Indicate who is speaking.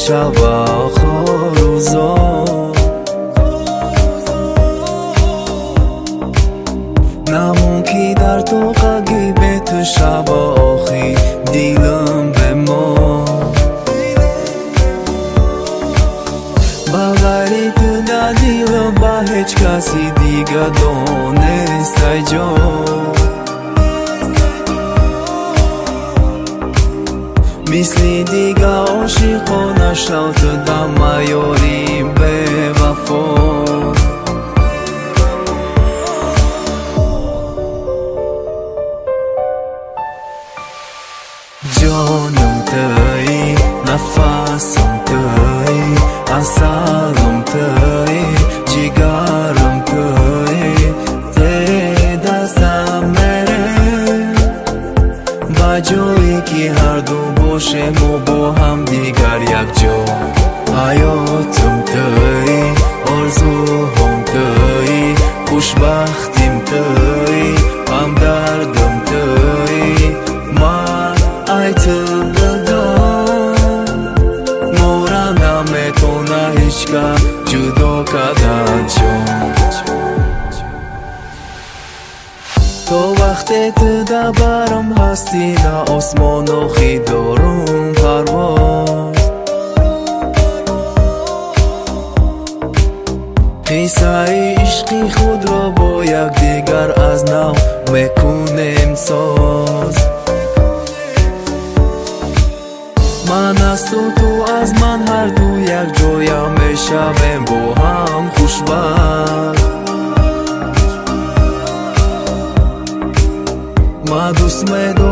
Speaker 1: شب آخر روزا نمون کی در تو قگی به تو شب آخی دیلم به ما بغیری تو در دیلم با هیچ کسی دیگه دانست ای جان مثلی دیگه عاشقا نشو تو دم یاریم به وفا جانم تویی نفسم تویی عسلم تویی جگرم تویی ته دستم میره با جایی که هر دو باشیم و با هم دیگر یک جا حیاتم تویی آرزوهم تویی خوشبختیم تویی همدردم تویی ای دلدار مورا نمیتونه هیچگاه جدا کردن جان تو وقتی تو در برم هستی در آسمان آخی دارم پرواز قصه عشقی خود را با یک دیگر از نو میکنیم ساز من از تو از من هر دو یک جایم میشویم با هم خوشبخت ما دوست می‌دارم